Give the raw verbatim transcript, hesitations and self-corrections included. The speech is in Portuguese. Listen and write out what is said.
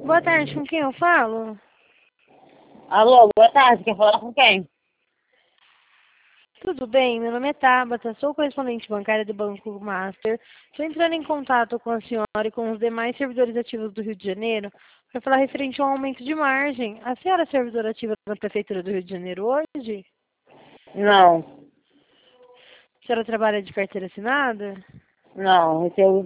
Boa tarde, com quem eu falo? Alô, boa tarde, quer falar com quem? Tudo bem, meu nome é Tabata, sou correspondente bancária do Banco Master. Estou entrando em contato com a senhora e com os demais servidores ativos do Rio de Janeiro para falar referente ao aumento de margem. A senhora é servidora ativa na Prefeitura do Rio de Janeiro hoje? Não, A senhora trabalha de carteira assinada? não, esse é o